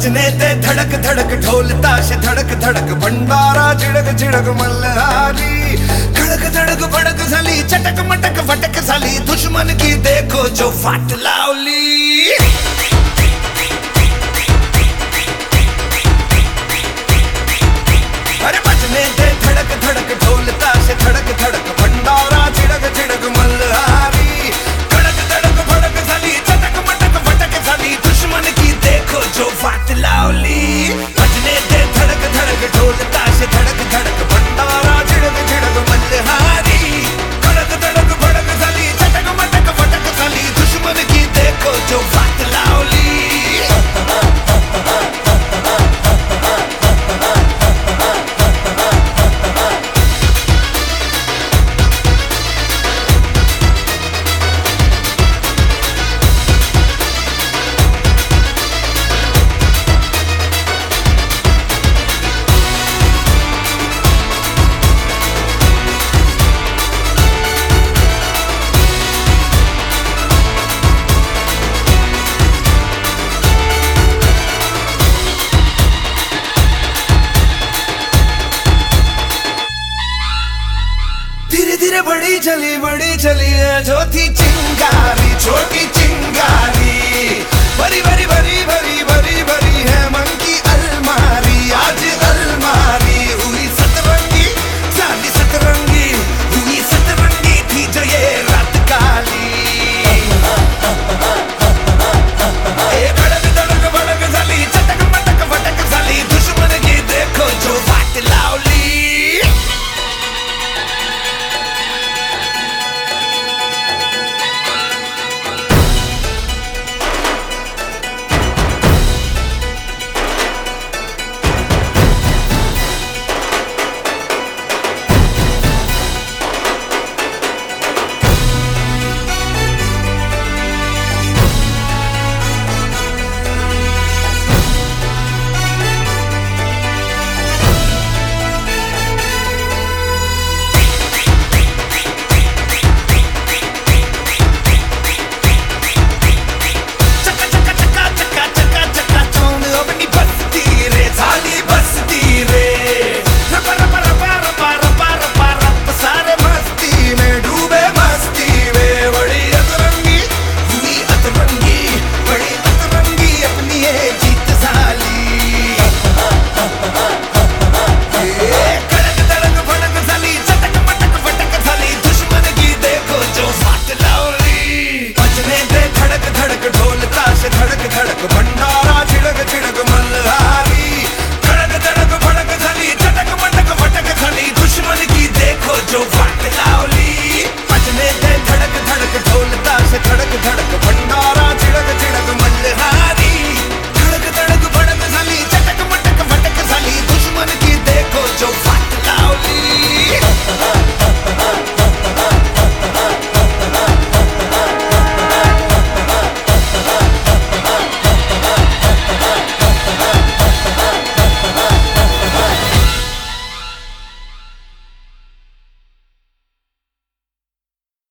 बजने ते धड़क धड़क ढोल ताश धड़क धड़क भंडारा झिडक झिडक मल्हारी खड़क धड़क भड़क झाली चटक मटक फटक झाली दुश्मन की देखो जो फाट लावली अरे बजने ते धड़क धड़क ढोल ताश धड़क धड़क भंडारा झिडक झिडक मल्हारी खड़क धड़क भड़क झाली चटक मटक फटक झाली दुश्मन की देखो जो फाट लावली बजने ते धड़क धड़क ढोल ताश धड़क धड़क भंडारा झिडक झिडक मल्हारी खड़क धड़क भड़क झाली चटक मटक फटक झाली दुश्मन की देखो जो फाट लावली धीरे धीरे बड़ी चली है जो थी चिंगारी छोटी चिंगारी भरी भरी भरी भरी भरी